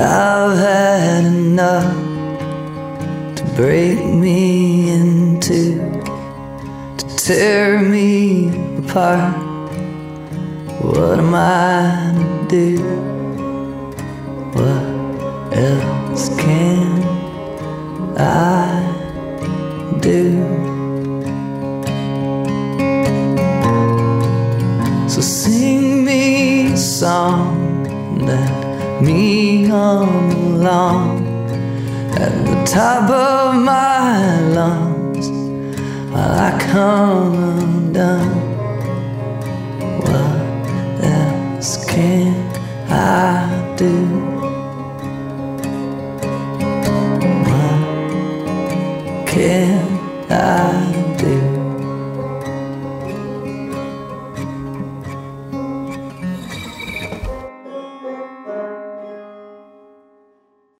I've had enough to break me in two, to tear me apart. What am I to do? What else can I do? So sing me a song that me on along at the top of my lungs while I come undone. What else can I do? What can I do?